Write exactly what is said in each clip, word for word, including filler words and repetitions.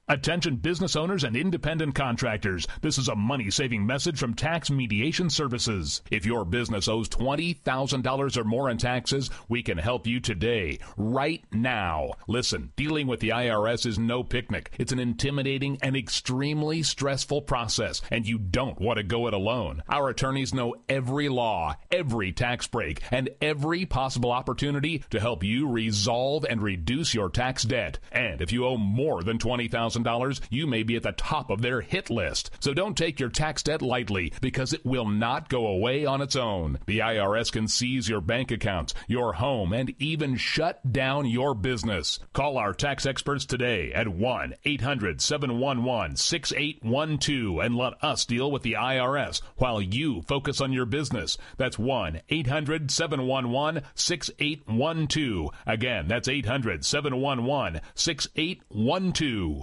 Attention business owners and independent contractors. This is a money-saving message from Tax Mediation Services. If your business owes twenty thousand dollars or more in taxes, we can help you today, right now. Listen, dealing with the I R S is no picnic. It's an intimidating and extremely stressful process, and you don't want to go it alone. Our attorneys know every law, every tax break, and every possible opportunity to help you resolve and reduce your tax debt. And if you owe more than twenty thousand dollars, you may be at the top of their hit list. So don't take your tax debt lightly, because it will not go away on its own. The I R S can seize your bank accounts, your home, and even shut down your business. Call our tax experts today at one eight hundred seven one one six eight one two and let us deal with the I R S while you focus on your business. That's one eight hundred seven one one six eight one two. Again, that's eight hundred seven one one six eight one two.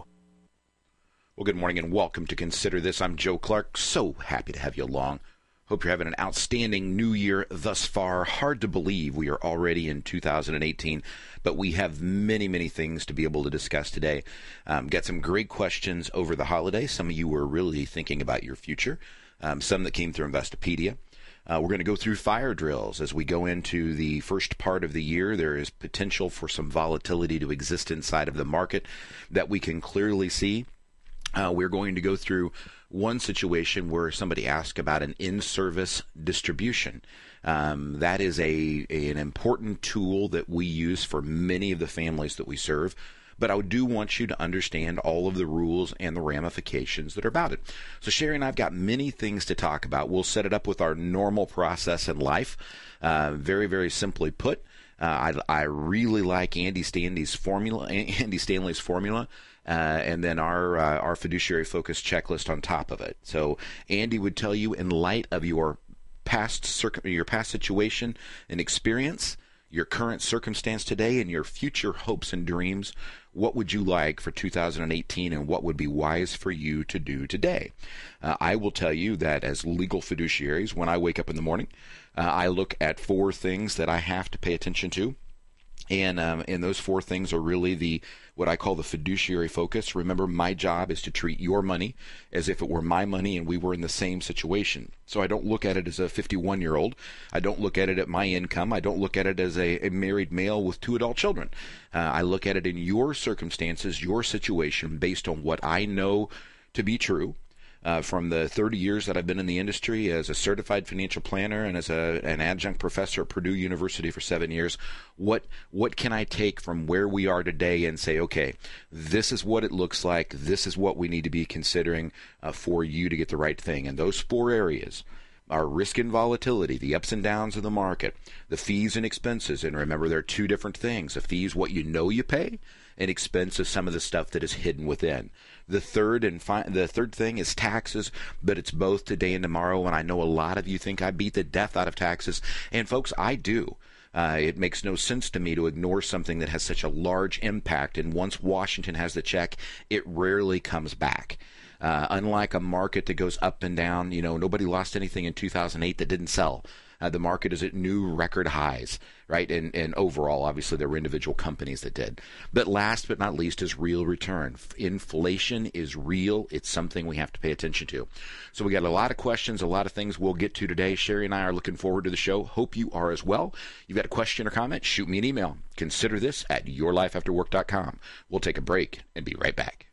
Well, good morning and welcome to Consider This. I'm Joe Clark. So happy to have you along. Hope you're having an outstanding new year thus far. Hard to believe we are already in two thousand eighteen, but we have many, many things to be able to discuss today. Um, got some great questions over the holiday. Some of you were really thinking about your future. Um, some that came through Investopedia. Uh, we're going to go through fire drills as we go into the first part of the year. There is potential for some volatility to exist inside of the market that we can clearly see. Uh, we're going to go through one situation where somebody asked about an in-service distribution. Um, that is a, a an important tool that we use for many of the families that we serve. But I do want you to understand all of the rules and the ramifications that are about it. So Sherry and I have got many things to talk about. We'll set it up with our normal process in life. Uh, very, very simply put, uh, I, I really like Andy Stanley's formula. Andy Stanley's formula. Uh, and then our uh, our fiduciary focus checklist on top of it. So Andy would tell you, in light of your past circ- your past situation and experience, your current circumstance today, and your future hopes and dreams, what would you like for two thousand eighteen, and what would be wise for you to do today? Uh, I will tell you that as legal fiduciaries, when I wake up in the morning, uh, I look at four things that I have to pay attention to. And um, and those four things are really the what I call the fiduciary focus. Remember, my job is to treat your money as if it were my money and we were in the same situation. So I don't look at it as a fifty-one-year-old. I don't look at it at my income. I don't look at it as a, a married male with two adult children. Uh, I look at it in your circumstances, your situation, based on what I know to be true. Uh, from the thirty years that I've been in the industry as a certified financial planner and as a, an adjunct professor at Purdue University for seven years, what what can I take from where we are today and say, okay, this is what it looks like, this is what we need to be considering uh, for you to get the right thing. And those four areas are risk and volatility, the ups and downs of the market, the fees and expenses. And remember, there are two different things. A fee is what you know you pay, and expense is some of the stuff that is hidden within. The third and fi- the third thing is taxes, but it's both today and tomorrow. And I know a lot of you think I beat the death out of taxes, and folks, I do. Uh, it makes no sense to me to ignore something that has such a large impact. And once Washington has the check, it rarely comes back. Uh, unlike a market that goes up and down, you know, nobody lost anything in two thousand eight that didn't sell. Uh, the market is at new record highs, right? And, and overall, obviously, there were individual companies that did. But last but not least is real return. Inflation is real. It's something we have to pay attention to. So we got a lot of questions, a lot of things we'll get to today. Sherry and I are looking forward to the show. Hope you are as well. You've got a question or comment? Shoot me an email. Consider this at your life after work dot com. We'll take a break and be right back.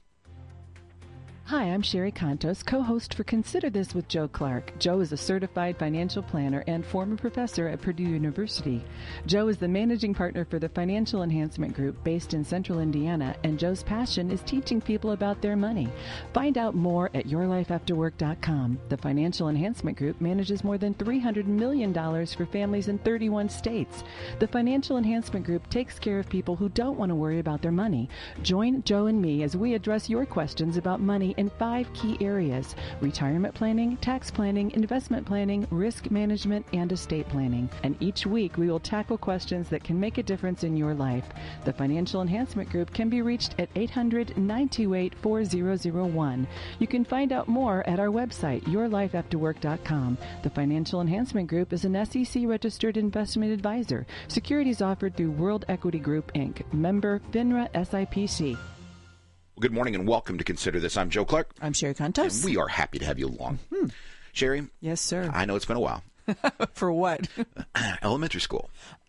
Hi, I'm Sherry Contos, co-host for Consider This with Joe Clark. Joe is a certified financial planner and former professor at Purdue University. Joe is the managing partner for the Financial Enhancement Group based in Central Indiana, and Joe's passion is teaching people about their money. Find out more at your life after work dot com. The Financial Enhancement Group manages more than three hundred million dollars for families in thirty-one states. The Financial Enhancement Group takes care of people who don't want to worry about their money. Join Joe and me as we address your questions about money in five key areas: retirement planning, tax planning, investment planning, risk management, and estate planning. And each week we will tackle questions that can make a difference in your life. The Financial Enhancement Group can be reached at eight hundred, nine two eight, four zero zero one. You can find out more at our website, your life after work dot com. The Financial Enhancement Group is an S E C registered investment advisor. Securities offered through World Equity Group, Incorporated. Member FINRA S I P C. Good morning and welcome to Consider This. I'm Joe Clark. I'm Sherry Contos. And we are happy to have you along. Mm-hmm. Sherry? Yes, sir. I know it's been a while. For what? Elementary school.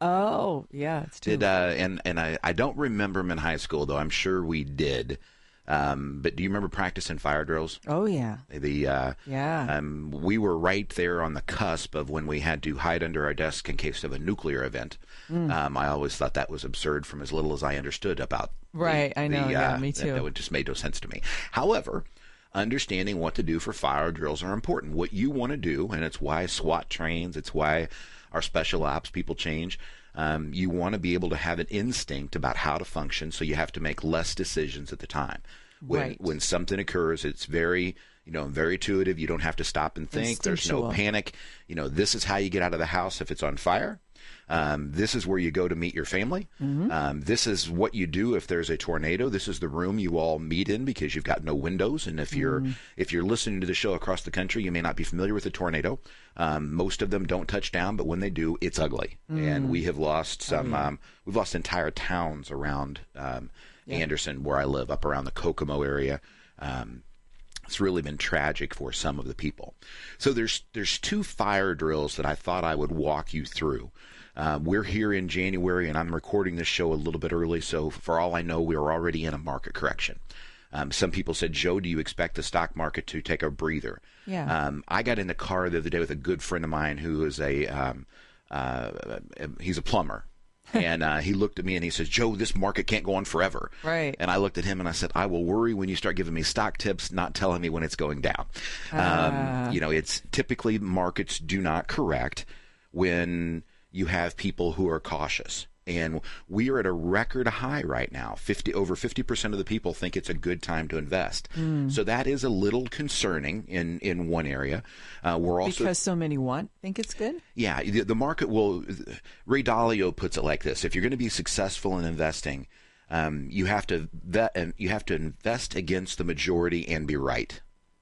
Oh, yeah. It's did uh, and and I, I don't remember them in high school, though I'm sure we did. Um, but do you remember practicing fire drills? Oh, yeah. The uh, yeah. Um, we were right there on the cusp of when we had to hide under our desk in case of a nuclear event. Mm. Um, I always thought that was absurd from as little as I understood about. Right, the, I know. The, yeah, uh, me too. That, that just made no sense to me. However, understanding what to do for fire drills are important. What you want to do, and it's why SWAT trains, it's why our special ops people change. Um, you want to be able to have an instinct about how to function, so you have to make less decisions at the time. When right. when something occurs, it's very you know very intuitive. You don't have to stop and think. There's no panic. You know, this is how you get out of the house if it's on fire. Um, this is where you go to meet your family. Mm-hmm. Um, this is what you do if there's a tornado. This is the room you all meet in because you've got no windows. And if you're mm. if you're listening to the show across the country, you may not be familiar with a tornado. Um, most of them don't touch down, but when they do, it's ugly. Mm. And we have lost some. Oh, yeah. um, we've lost entire towns around um, yeah. Anderson, where I live, up around the Kokomo area. Um, It's really been tragic for some of the people. So there's there's two fire drills that I thought I would walk you through. Uh, we're here in January, and I'm recording this show a little bit early, so for all I know, we're already in a market correction. Um, some people said, Joe, do you expect the stock market to take a breather? Yeah. Um, I got in the car the other day with a good friend of mine who is a um, uh, he's a plumber. And uh, he looked at me and he says, Joe, this market can't go on forever. Right. And I looked at him and I said, I will worry when you start giving me stock tips, not telling me when it's going down. Uh. Um, you know, it's typically markets do not correct when you have people who are cautious. And we are at a record high right now. fifty over fifty percent of the people think it's a good time to invest. Mm. So that is a little concerning in, in one area. Uh, we're also because so many want think it's good. Yeah, the, the market will. Ray Dalio puts it like this: if you're going to be successful in investing, um, you have to vet, you have to invest against the majority and be right.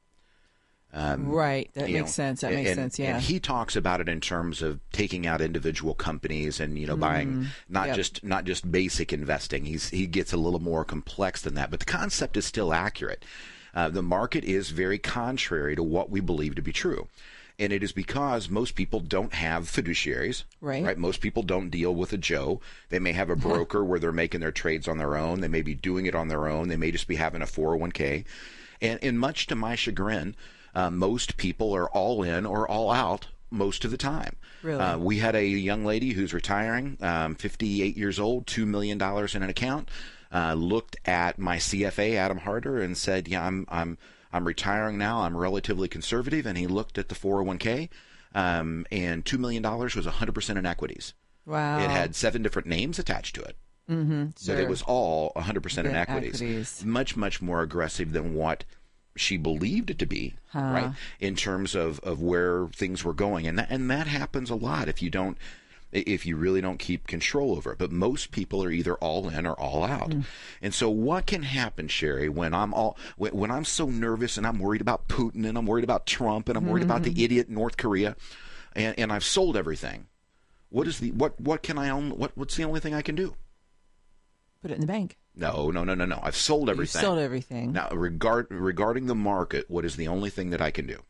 Um, right. That makes know, sense. That makes and, sense. Yeah. And he talks about it in terms of taking out individual companies and, you know, buying mm, not yep. just not just basic investing. He's he gets a little more complex than that, but the concept is still accurate. Uh, the market is very contrary to what we believe to be true. And it is because most people don't have fiduciaries. Right. Right. Most people don't deal with a Joe. They may have a broker where they're making their trades on their own. They may be doing it on their own. They may just be having a four oh one k. And, and much to my chagrin, Uh, most people are all in or all out most of the time. Really? Uh, we had a young lady who's retiring, um, fifty-eight years old, two million dollars in an account, uh, looked at my C F A, Adam Harder, and said, yeah, I'm I'm I'm retiring now. I'm relatively conservative. And he looked at the four oh one k, um, and two million dollars was one hundred percent in equities. Wow. It had seven different names attached to it. Mm-hmm, sure. But it was all one hundred percent in equities. equities. Much, much more aggressive than what she believed it to be, huh. right, in terms of, of where things were going. And that, and that happens a lot if you don't, if you really don't keep control over it. But most people are either all in or all out. Mm. And so what can happen, Sherry, when I'm all when, when I'm so nervous and I'm worried about Putin and I'm worried about Trump and I'm worried mm-hmm. about the idiot in North Korea and, and I've sold everything? What is the what what can I own? What what's the only thing I can do? Put it in the bank. No, no, no, no, no. I've sold everything. You've sold everything. Now, regard, regarding the market, what is the only thing that I can do?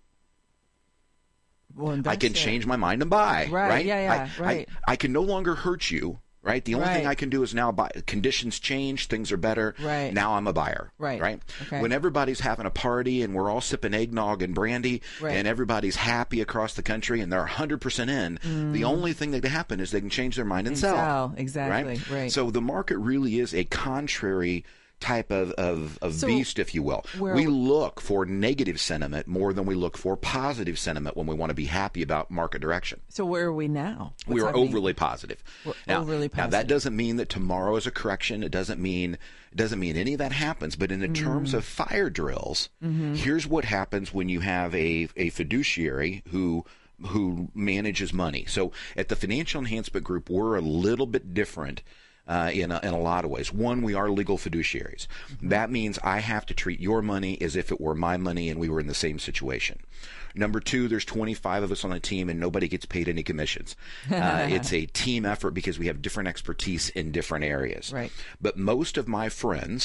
Well, I can it. change my mind and buy. Right, right? yeah, yeah, I, right. I, I can no longer hurt you, right? The only right. thing I can do is now buy. Conditions change. Things are better. Right. Now I'm a buyer. Right. Right? Okay. When everybody's having a party and we're all sipping eggnog and brandy right. and everybody's happy across the country and they're one hundred percent in, mm. the only thing that can happen is they can change their mind and, and sell. sell. Exactly. Right? right. So the market really is a contrary type of, of, of so beast, if you will. We look for negative sentiment more than we look for positive sentiment when we want to be happy about market direction. So where are we now? What's we are happening? overly positive. We're now, overly positive. Now, that doesn't mean that tomorrow is a correction. It doesn't mean it doesn't mean any of that happens. But in the mm. terms of fire drills, mm-hmm. here's what happens when you have a, a fiduciary who who manages money. So at the Financial Enhancement Group, we're a little bit different Uh, in, a, in a lot of ways. One, we are legal fiduciaries. Mm-hmm. That means I have to treat your money as if it were my money and we were in the same situation. Number two, there's twenty-five of us on the team and nobody gets paid any commissions. Uh, it's a team effort because we have different expertise in different areas. Right. But most of my friends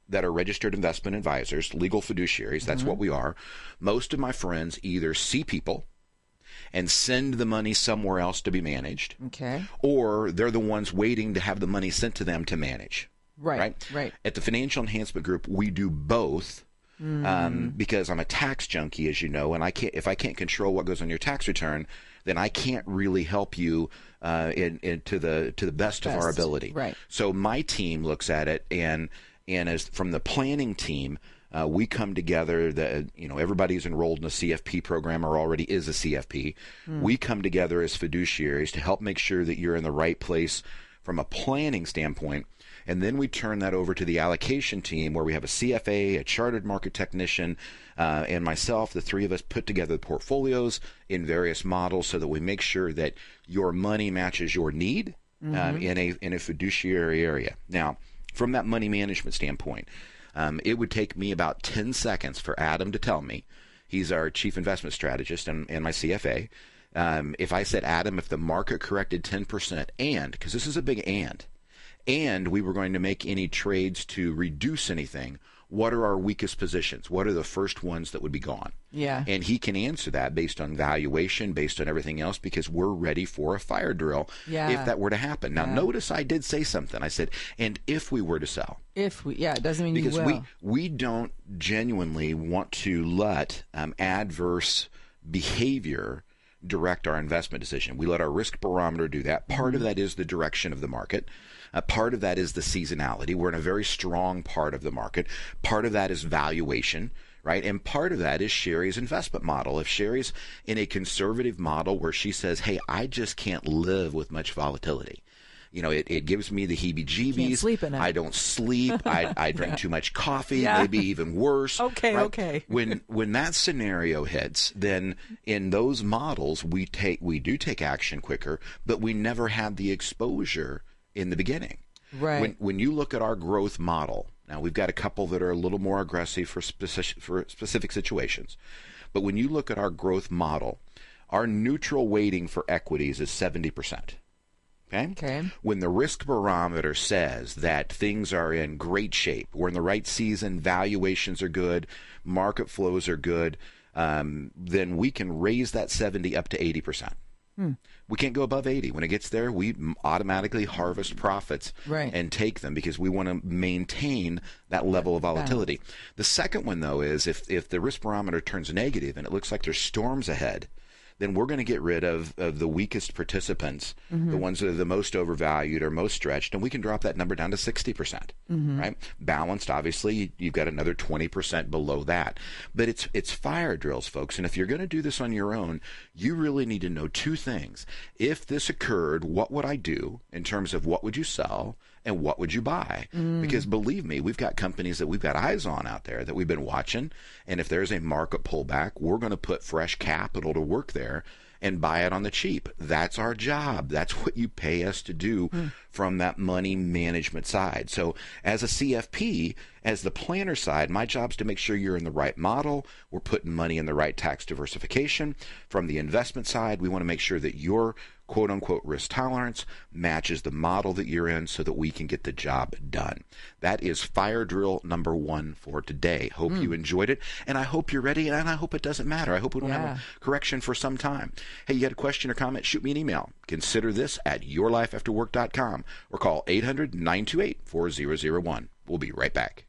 that are registered investment advisors, legal fiduciaries, that's mm-hmm. what we are. Most of my friends either see people and send the money somewhere else to be managed, okay, or they're the ones waiting to have the money sent to them to manage. Right, right. right. At the Financial Enhancement Group, we do both. Mm. Um, because I'm a tax junkie, as you know, and I can't, if I can't control what goes on your tax return, then I can't really help you uh, in, in to the to the best, best of our ability. Right. So my team looks at it, and and as from the planning team, uh, we come together. The you know everybody's enrolled in a C F P program or already is a C F P. Mm. We come together as fiduciaries to help make sure that you're in the right place from a planning standpoint. And then we turn that over to the allocation team where we have a C F A, a chartered market technician, uh, and myself. The three of us put together the portfolios in various models so that we make sure that your money matches your need mm-hmm. um, in a in a fiduciary area. Now, from that money management standpoint, um, it would take me about ten seconds for Adam to tell me. He's our chief investment strategist and, and my C F A. Um, if I said, Adam, if the market corrected ten percent and, because this is a big and, and we were going to make any trades to reduce anything, what are our weakest positions? What are the first ones that would be gone? Yeah. And he can answer that based on valuation, based on everything else, because we're ready for a fire drill yeah. if that were to happen. Now, yeah. notice I did say something. I said, and if we were to sell. If we, yeah, it doesn't mean because you will. we we don't genuinely want to let um, adverse behavior direct our investment decision. We let our risk barometer do that. Part mm-hmm. of that is the direction of the market. Uh, part of that is the seasonality. We're in a very strong part of the market. Part of that is valuation, right? And part of that is Sherry's investment model. If Sherry's in a conservative model where she says, hey, I just can't live with much volatility. You know, it, it gives me the heebie-jeebies. Can't sleep at night. I don't sleep. I, I drink yeah. too much coffee, yeah. maybe even worse. Okay, right? okay. when when that scenario hits, then in those models, we take we do take action quicker, but we never had the exposure in the beginning. Right. When when you look at our growth model, now we've got a couple that are a little more aggressive for specific for specific situations, but when you look at our growth model, our neutral weighting for equities is seventy percent. Okay? Okay. When the risk barometer says that things are in great shape, we're in the right season, valuations are good, market flows are good, um, then we can raise that seventy up to eighty percent. Hmm. We can't go above eighty. When it gets there, we automatically harvest profits right. and take them because we want to maintain that level of volatility. Balance. The second one, though, is if, if the risk barometer turns negative and it looks like there's storms ahead, then we're going to get rid of, of the weakest participants, mm-hmm. the ones that are the most overvalued or most stretched, and we can drop that number down to sixty percent, mm-hmm. right? Balanced, obviously, you've got another twenty percent below that. But it's it's fire drills, folks, and if you're going to do this on your own, you really need to know two things. If this occurred, what would I do in terms of what would you sell and what would you buy? Mm. Because believe me, we've got companies that we've got eyes on out there that we've been watching, and if there's a market pullback, we're going to put fresh capital to work there and buy it on the cheap. That's our job. That's what you pay us to do mm. from that money management side. So as a C F P, as the planner side, my job is to make sure you're in the right model. We're putting money in the right tax diversification. From the investment side, we want to make sure that your quote-unquote risk tolerance matches the model that you're in so that we can get the job done. That is fire drill number one for today. Hope mm. you enjoyed it, and I hope you're ready, and I hope it doesn't matter. I hope we don't yeah. have a correction for some time. Hey, you got a question or comment? Shoot me an email. Consider this at your life after work dot com or call eight hundred, nine two eight, four zero zero one. We'll be right back.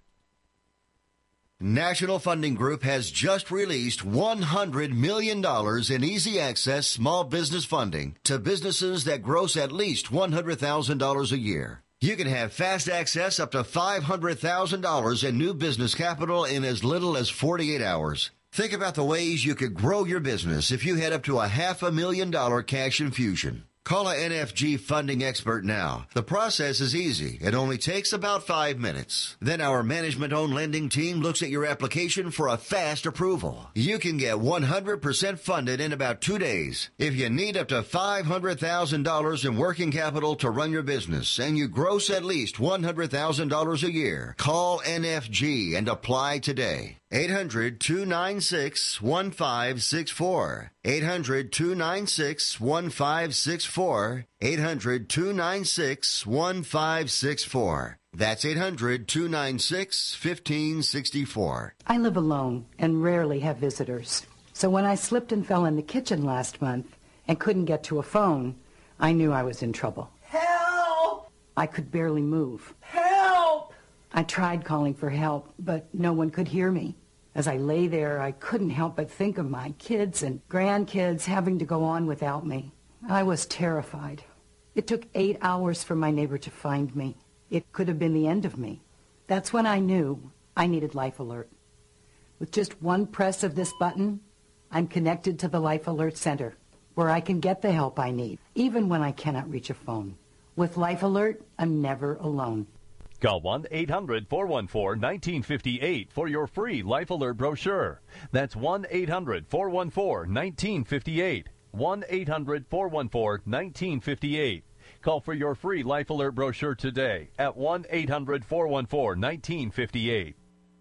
National Funding Group has just released one hundred million dollars in easy access small business funding to businesses that gross at least one hundred thousand dollars a year. You can have fast access up to five hundred thousand dollars in new business capital in as little as forty-eight hours. Think about the ways you could grow your business if you had up to a half a million dollar cash infusion. Call a N F G funding expert now. The process is easy. It only takes about five minutes. Then our management-owned lending team looks at your application for a fast approval. You can get one hundred percent funded in about two days. If you need up to five hundred thousand dollars in working capital to run your business and you gross at least one hundred thousand dollars a year, call N F G and apply today. eight hundred, two nine six, one five six four. eight hundred, two nine six, one five six four. eight hundred, two nine six, one five six four. That's eight hundred, two nine six, one five six four. I live alone and rarely have visitors. So when I slipped and fell in the kitchen last month and couldn't get to a phone, I knew I was in trouble. Help! I could barely move. Help! I tried calling for help, but no one could hear me. As I lay there, I couldn't help but think of my kids and grandkids having to go on without me. I was terrified. It took eight hours for my neighbor to find me. It could have been the end of me. That's when I knew I needed Life Alert. With just one press of this button, I'm connected to the Life Alert Center, where I can get the help I need, even when I cannot reach a phone. With Life Alert, I'm never alone. Call one eight hundred, four one four, one nine five eight for your free Life Alert brochure. That's one eight hundred, four one four, one nine five eight. one eight hundred, four one four, one nine five eight. Call for your free Life Alert brochure today at one eight hundred, four one four, one nine five eight.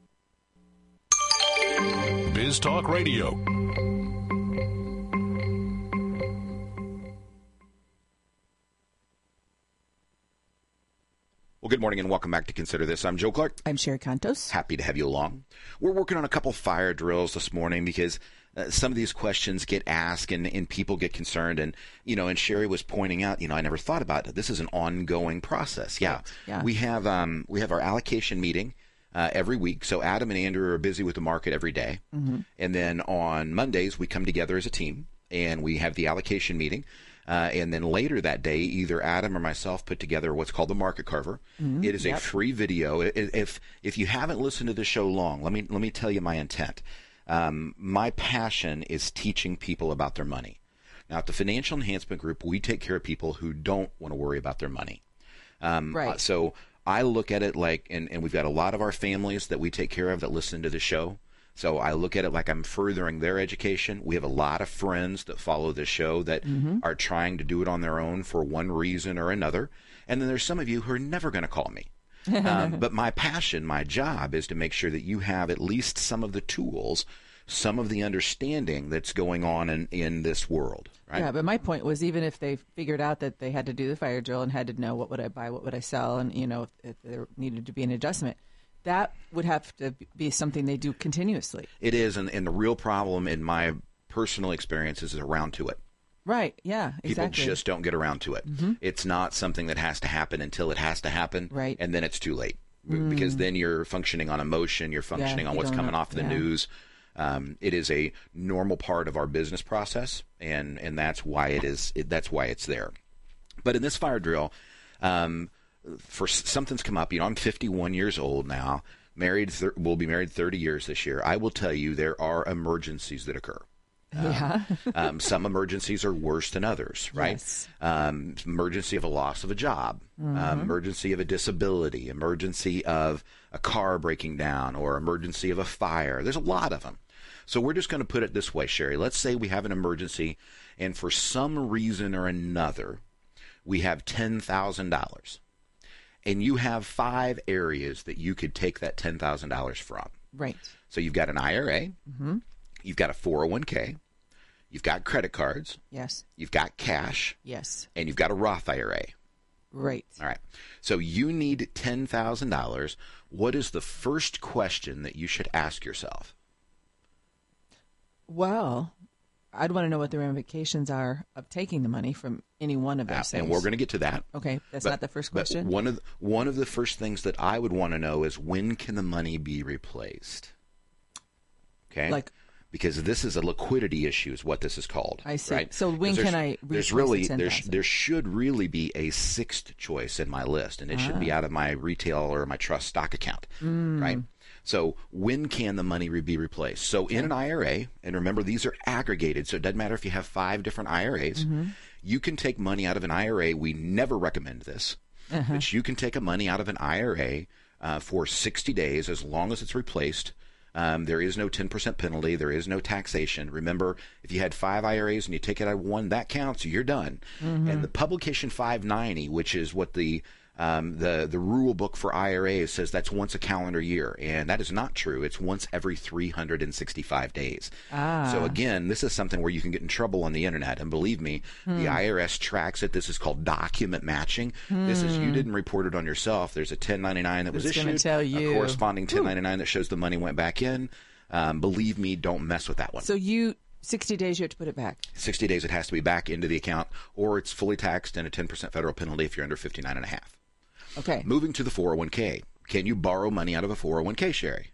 Biz Talk Radio. Well, good morning and welcome back to Consider This. I'm Joe Clark. I'm Sherry Cantos. Happy to have you along. We're working on a couple fire drills this morning because uh, some of these questions get asked and, and people get concerned. And, you know, and Sherry was pointing out, you know, I never thought about it. This is an ongoing process. Yeah. Right. Yeah. We have um, we have our allocation meeting uh, every week. So Adam and Andrew are busy with the market every day. Mm-hmm. And then on Mondays, we come together as a team and we have the allocation meeting. Uh, and then later that day, either Adam or myself put together what's called the Market Carver. Mm-hmm. It is yep. a free video. If if you haven't listened to the show long, let me let me tell you my intent. Um, my passion is teaching people about their money. Now, at the Financial Enhancement Group, we take care of people who don't want to worry about their money. Um, right. Uh, so I look at it like, and, and we've got a lot of our families that we take care of that listen to the show. So I look at it like I'm furthering their education. We have a lot of friends that follow this show that mm-hmm. are trying to do it on their own for one reason or another. And then there's some of you who are never going to call me. um, but my passion, my job is to make sure that you have at least some of the tools, some of the understanding that's going on in, in this world. Right? Yeah, but my point was even if they figured out that they had to do the fire drill and had to know what would I buy, what would I sell, and, you know, if, if there needed to be an adjustment, that would have to be something they do continuously. It is, and, and the real problem in my personal experience is around to it. Right, yeah, exactly. People just don't get around to it. Mm-hmm. It's not something that has to happen until it has to happen, right. and then it's too late. Mm. Because then you're functioning on emotion, you're functioning yeah, on what's coming know. off the yeah. news. Um, it is a normal part of our business process, and, and that's why it is. It, that's why it's there. But in this fire drill, um, for something's come up. You know, I'm fifty-one years old now. Married, th- we'll be married thirty years this year. I will tell you, there are emergencies that occur. Um, yeah. um, some emergencies are worse than others, right? Yes. Um, emergency of a loss of a job, mm-hmm. um, emergency of a disability, emergency of a car breaking down, or emergency of a fire. There's a lot of them. So we're just going to put it this way, Sherry. Let's say we have an emergency, and for some reason or another, we have ten thousand dollars. And you have five areas that you could take that ten thousand dollars from. Right. So you've got an I R A. Mm-hmm. You've got a four oh one k. You've got credit cards. Yes. You've got cash. Yes. And you've got a Roth I R A. Right. All right. So you need ten thousand dollars. What is the first question that you should ask yourself? Well, I'd want to know what the ramifications are of taking the money from any one of those uh, things. And we're going to get to that. Okay, that's but, not the first question. But one of the, one of the first things that I would want to know is, when can the money be replaced? Okay, like, because this is a liquidity issue, is what this is called. I see. Right? So when can I replace there's really the there's there should really be a sixth choice in my list, and it ah. should be out of my retail or my trust stock account. Mm. Right. So when can the money re- be replaced? So in an I R A, and remember, these are aggregated, so it doesn't matter if you have five different I R As. Mm-hmm. You can take money out of an I R A. We never recommend this, uh-huh. but you can take a money out of an I R A uh, for sixty days as long as it's replaced. Um, there is no ten percent penalty. There is no taxation. Remember, if you had five I R As and you take it out of one, that counts. You're done. Mm-hmm. And the publication five ninety, which is what the Um, the the rule book for I R As says that's once a calendar year, and that is not true. It's once every three hundred sixty-five days. Ah. So again, this is something where you can get in trouble on the internet, and believe me, hmm. the I R S tracks it. This is called document matching. Hmm. This is you didn't report it on yourself. There's a ten ninety-nine that was it's issued, tell you. a corresponding ten ninety-nine Ooh. That shows the money went back in. Um, believe me, don't mess with that one. So you. sixty days you have to put it back. sixty days it has to be back into the account, or it's fully taxed and a ten percent federal penalty if you're under fifty-nine and a half. Okay. Moving to the four oh one k. Can you borrow money out of a four oh one k, Sherry?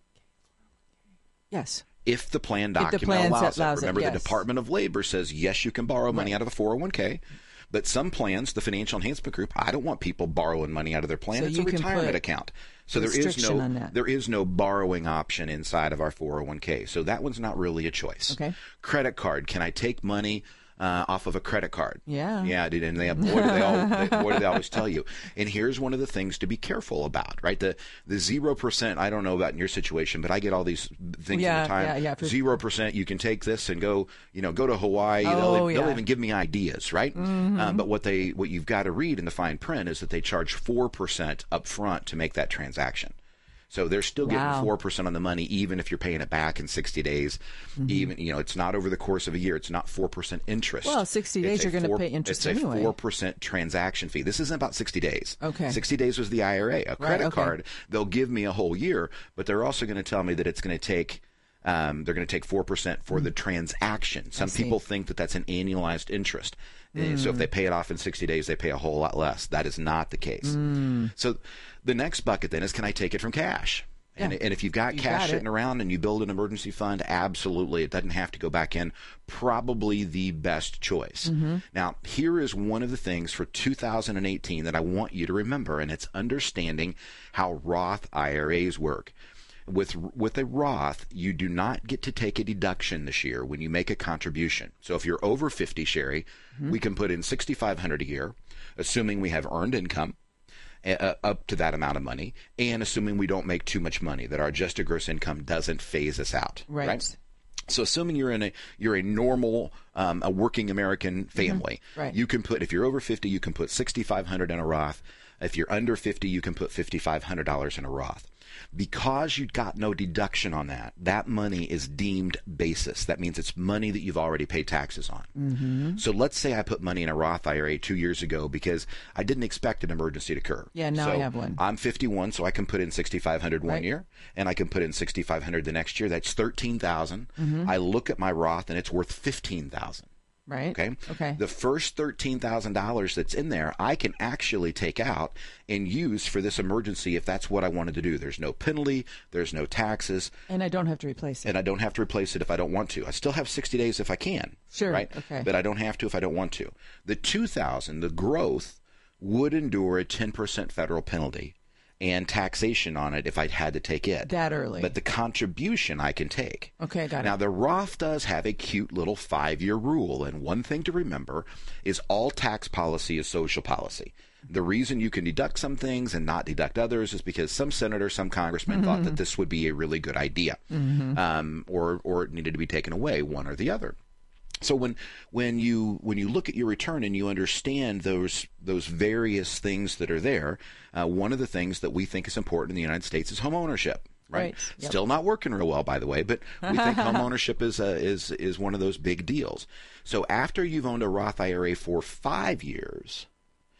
Yes. If the plan document the plan allows, allows it. Remember, it, yes. the Department of Labor says, yes, you can borrow money right. out of a four oh one k. But some plans, the Financial Enhancement Group, I don't want people borrowing money out of their plan. So it's a retirement account. So there is no there is no borrowing option inside of our four oh one k. So that one's not really a choice. Okay. Credit card. Can I take money uh, off of a credit card? Yeah. Yeah, dude, and they boy, do they all, they, boy, do they always tell you. And here's one of the things to be careful about, right? The the zero percent, I don't know about in your situation, but I get all these things yeah, all the time. Yeah, yeah, for zero percent, you can take this and go, you know, go to Hawaii. Oh, they'll, yeah. they'll even give me ideas, right? Mm-hmm. Um, but what they what you've got to read in the fine print is that they charge four percent up front to make that transaction. So they're still getting wow. four percent on the money, even if you're paying it back in sixty days. Mm-hmm. Even, you know, it's not over the course of a year. It's not four percent interest. Well, sixty days, you're going to pay interest it's anyway. It's a four percent transaction fee. This isn't about sixty days. Okay. sixty days was the I R A. A credit right, okay. card, they'll give me a whole year, but they're also going to tell me that it's going to take Um, they're going to take four percent for the transaction. Some people think that that's an annualized interest. Mm. So if they pay it off in sixty days, they pay a whole lot less. That is not the case. Mm. So the next bucket then is, can I take it from cash? And, yeah. and if you've got you cash got sitting around and you build an emergency fund, absolutely. It doesn't have to go back in. Probably the best choice. Mm-hmm. Now, here is one of the things for two thousand eighteen that I want you to remember, and it's understanding how Roth I R As work. With with a Roth, you do not get to take a deduction this year when you make a contribution. So if you're over fifty, Sherry, mm-hmm. we can put in sixty-five hundred dollars a year, assuming we have earned income uh, up to that amount of money, and assuming we don't make too much money, that our adjusted gross income doesn't phase us out. Right. right? So assuming you're in a you're a normal um, a working American family, mm-hmm. right. you can put, if you're over fifty, you can put sixty-five hundred dollars in a Roth. If you're under fifty, you can put fifty-five hundred dollars in a Roth. Because you got no deduction on that, that money is deemed basis. That means it's money that you've already paid taxes on. Mm-hmm. So let's say I put money in a Roth I R A two years ago because I didn't expect an emergency to occur. Yeah, now so I have one. I'm fifty-one, so I can put in sixty-five hundred dollars right. one year, and I can put in sixty-five hundred dollars the next year. That's thirteen thousand dollars. Mm-hmm. I look at my Roth, and it's worth fifteen thousand dollars. Right. Okay. Okay. The first thirteen thousand dollars that's in there, I can actually take out and use for this emergency if that's what I wanted to do. There's no penalty. There's no taxes. And I don't have to replace it. And I don't have to replace it if I don't want to. I still have sixty days if I can. Sure. Right. Okay. But I don't have to if I don't want to. The two thousand, the growth, would endure a ten percent federal penalty and taxation on it if I had to take it. That early. But the contribution I can take. Okay, got it. Now, the Roth does have a cute little five-year rule, and one thing to remember is all tax policy is social policy. The reason you can deduct some things and not deduct others is because some senator, some congressman mm-hmm. thought that this would be a really good idea, mm-hmm. um, or or it needed to be taken away, one or the other. So when when you when you look at your return and you understand those those various things that are there, uh, one of the things that we think is important in the United States is home ownership. Right. Right. Yep. Still not working real well, by the way, but we think home ownership is a, is is one of those big deals. So after you've owned a Roth I R A for five years,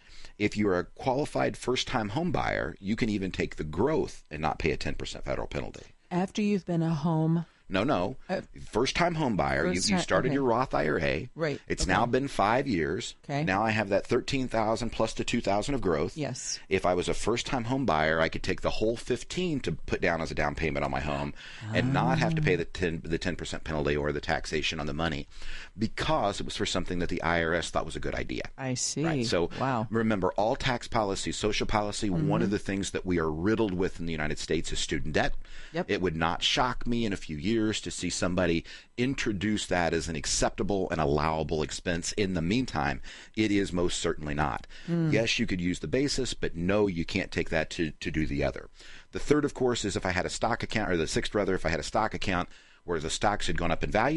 if you're a qualified first-time home buyer, you can even take the growth and not pay a ten percent federal penalty. After you've been a home. No, no. Uh, First-time home buyer. You, you started okay. your Roth I R A. Right. It's okay. now been five years. Okay. Now I have that thirteen thousand plus the two thousand of growth. Yes. If I was a first-time home buyer, I could take the whole fifteen to put down as a down payment on my home, and oh. not have to pay the ten the ten percent penalty or the taxation on the money, because it was for something that the I R S thought was a good idea. I see. Right. So wow. remember, all tax policy, social policy. Mm-hmm. One of the things that we are riddled with in the United States is student debt. Yep. It would not shock me in a few years to see somebody introduce that as an acceptable and allowable expense. In the meantime, it is most certainly not. Mm. Yes, you could use the basis, but no, you can't take that to, to do the other. The third, of course, is if I had a stock account, or the sixth rather, if I had a stock account where the stocks had gone up in value,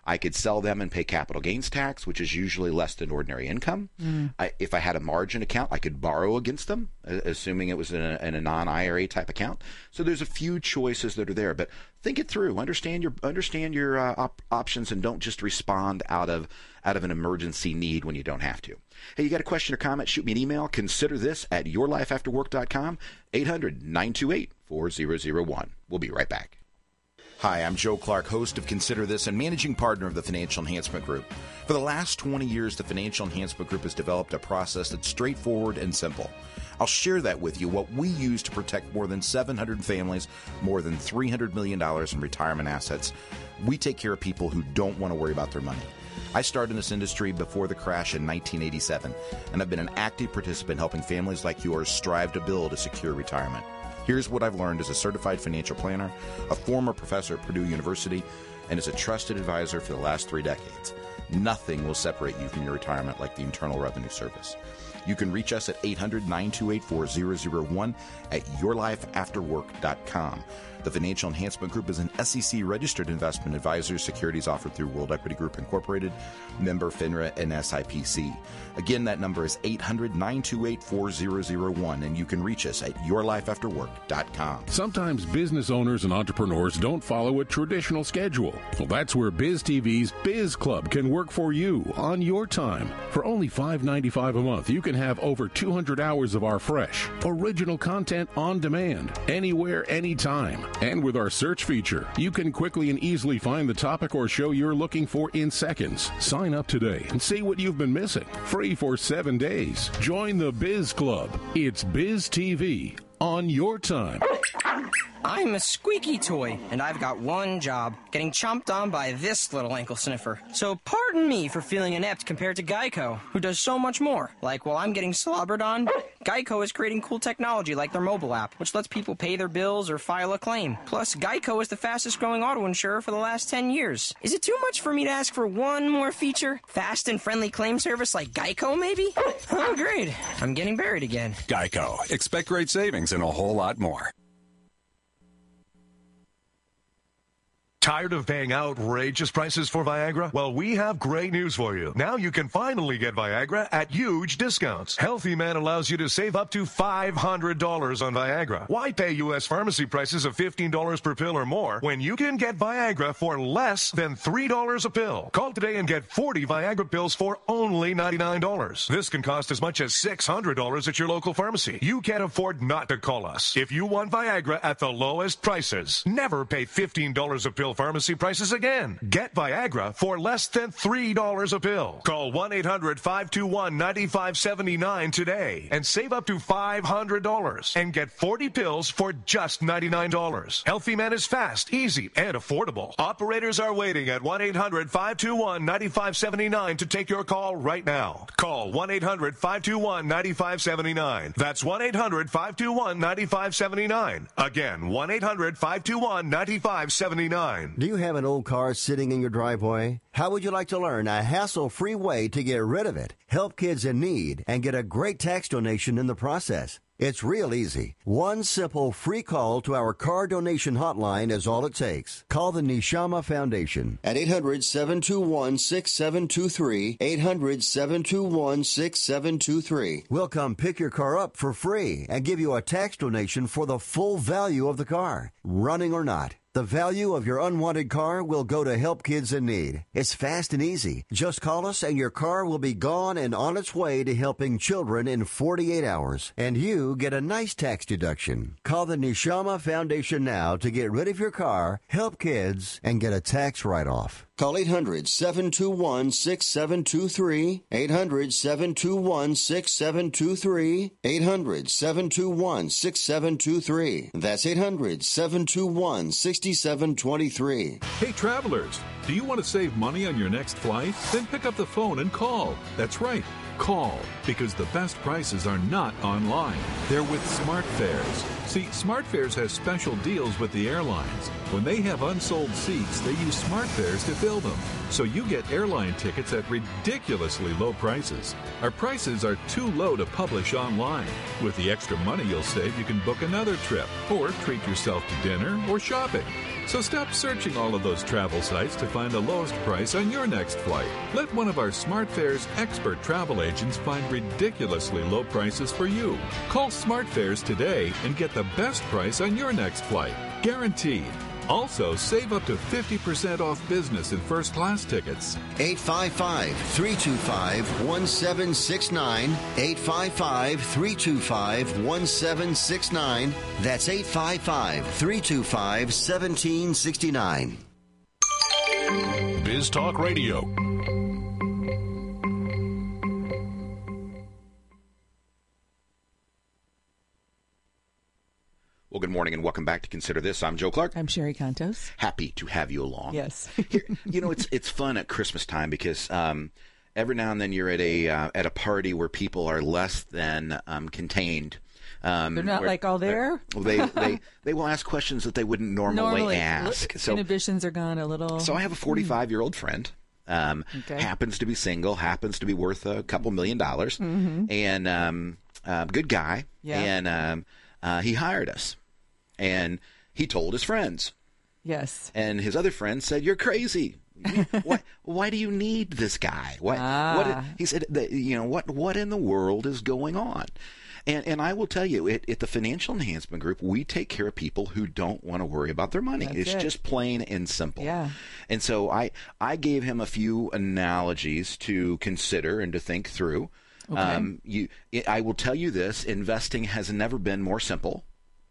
I could sell them and pay capital gains tax, which is usually less than ordinary income. Mm. I, if I had a margin account, I could borrow against them, assuming it was in a, in a non-I R A type account. So there's a few choices that are there, but think it through. Understand your understand your uh, op- options, and don't just respond out of out of an emergency need when you don't have to. Hey, you got a question or comment? Shoot me an email. Consider this at your life after work dot com, eight hundred, nine two eight, four zero zero one. We'll be right back. Hi, I'm Joe Clark, host of Consider This and managing partner of the Financial Enhancement Group. For the last twenty years, the Financial Enhancement Group has developed a process that's straightforward and simple. I'll share that with you, what we use to protect more than seven hundred families, more than three hundred million dollars in retirement assets. We take care of people who don't want to worry about their money. I started in this industry before the crash in nineteen eighty-seven, and I've been an active participant helping families like yours strive to build a secure retirement. Here's what I've learned as a certified financial planner, a former professor at Purdue University, and as a trusted advisor for the last three decades. Nothing will separate you from your retirement like the Internal Revenue Service. You can reach us at eight hundred, nine two eight, four zero zero one at your life after work dot com. The Financial Enhancement Group is an S E C-registered investment advisor. Securities offered through World Equity Group Incorporated, member FINRA and S I P C. Again, that number is eight hundred, nine two eight, four zero zero one, and you can reach us at your life after work dot com. Sometimes business owners and entrepreneurs don't follow a traditional schedule. Well, that's where BizTV's Biz Club can work for you on your time. For only five dollars and ninety-five cents a month, you can have over two hundred hours of our fresh, original content on demand, anywhere, anytime. And with our search feature, you can quickly and easily find the topic or show you're looking for in seconds. Sign up today and see what you've been missing. Free for seven days. Join the Biz Club. It's BizTV on your time. I'm a squeaky toy, and I've got one job, getting chomped on by this little ankle sniffer. So pardon me for feeling inept compared to Geico, who does so much more. Like while I'm getting slobbered on, Geico is creating cool technology like their mobile app, which lets people pay their bills or file a claim. Plus, Geico is the fastest growing auto insurer for the last ten years. Is it too much for me to ask for one more feature? Fast and friendly claim service like Geico, maybe? Oh, great. I'm getting buried again. Geico. Expect great savings and a whole lot more. Tired of paying outrageous prices for Viagra? Well, we have great news for you. Now you can finally get Viagra at huge discounts. Healthy Man allows you to save up to five hundred dollars on Viagra. Why pay U S pharmacy prices of fifteen dollars per pill or more when you can get Viagra for less than three dollars a pill? Call today and get forty Viagra pills for only ninety-nine dollars. This can cost as much as six hundred dollars at your local pharmacy. You can't afford not to call us. If you want Viagra at the lowest prices, never pay fifteen dollars a pill pharmacy prices again. Get Viagra for less than three dollars a pill. Call one eight hundred, five two one, nine five seven nine today and save up to five hundred dollars and get forty pills for just ninety-nine dollars. Healthy Man is fast, easy, and affordable. Operators are waiting at one eight hundred, five two one, nine five seven nine to take your call right now. Call one eight hundred, five two one, nine five seven nine. That's one eight hundred, five two one, nine five seven nine. Again, one eight hundred, five two one, nine five seven nine. Do you have an old car sitting in your driveway? How would you like to learn a hassle-free way to get rid of it, help kids in need, and get a great tax donation in the process? It's real easy. One simple free call to our car donation hotline is all it takes. Call the Neshama Foundation at eight hundred, seven two one, six seven two three, eight hundred, seven two one, six seven two three. We'll come pick your car up for free and give you a tax donation for the full value of the car, running or not. The value of your unwanted car will go to help kids in need. It's fast and easy. Just call us and your car will be gone and on its way to helping children in forty-eight hours. And you get a nice tax deduction. Call the Neshama Foundation now to get rid of your car, help kids, and get a tax write-off. Call eight hundred, seven two one, six seven two three, eight hundred, seven two one, six seven two three, eight hundred, seven two one, six seven two three. That's eight hundred, seven two one, six seven two three. Hey travelers, do you want to save money on your next flight? Then pick up the phone and call. That's right, call, because the best prices are not online. They're with SmartFares. See, SmartFares has special deals with the airlines. When they have unsold seats, they use SmartFares to fill them. So you get airline tickets at ridiculously low prices. Our prices are too low to publish online. With the extra money you'll save, you can book another trip or treat yourself to dinner or shopping. So stop searching all of those travel sites to find the lowest price on your next flight. Let one of our SmartFares expert travel agents find ridiculously low prices for you. Call SmartFares today and get the best price on your next flight. Guaranteed. Also, save up to fifty percent off business and first class tickets. eight five five, three two five, one seven six nine. eight five five, three two five, one seven six nine. That's eight five five, three two five, one seven six nine. Biz Talk Radio. Well, good morning and welcome back to Consider This. I'm Joe Clark. I'm Sherry Contos. Happy to have you along. Yes. Here, you know, it's it's fun at Christmas time because um, every now and then you're at a uh, at a party where people are less than um, contained. Um, They're not where, like all there. They they they will ask questions that they wouldn't normally, normally ask. So inhibitions are gone a little. So I have a forty-five-year-old friend. Um, okay. Happens to be single. Happens to be worth a couple million dollars. Mm-hmm. And um, uh, good guy. Yeah. And um, uh, he hired us. And he told his friends. Yes. And his other friends said, "You're crazy. why, why do you need this guy?" What? Ah. What? He said, that, "You know what? What in the world is going on?" And and I will tell you, at, at the Financial Enhancement Group, we take care of people who don't want to worry about their money. That's it's it. just plain and simple. Yeah. And so I I gave him a few analogies to consider and to think through. Okay. Um, you, I will tell you this: investing has never been more simple.